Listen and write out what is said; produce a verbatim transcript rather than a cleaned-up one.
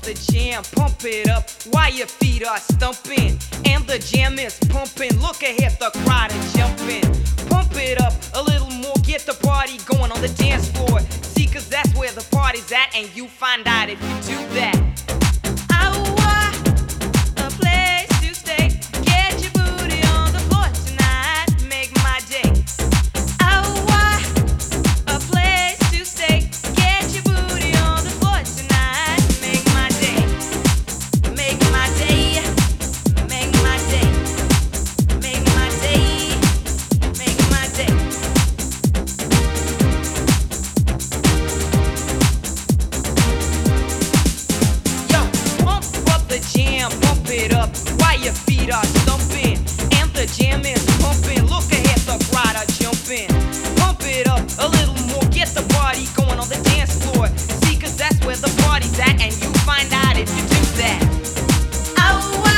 the jam, pump it up while your feet are stumping. And the jam is pumping, look ahead, the crowd is jumping. Pump it up a little more, get the party going on the dance floor. See, cause that's where the party's at, and you find out if you do that. Pump it up while your feet are stumping. And the jam is pumping, look ahead, the crowd are jumping. Pump it up a little more, get the party going on the dance floor. See, cause that's where the party's at, and you find out if you do that. Oh,